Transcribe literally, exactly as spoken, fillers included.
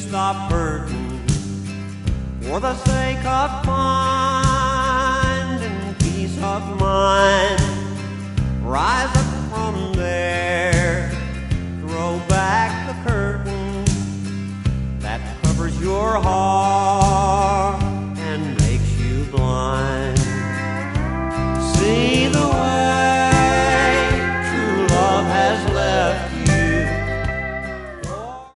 stop hurting for the sake of finding peace of mind. Rise up from there, throw back the curtain that covers your heart.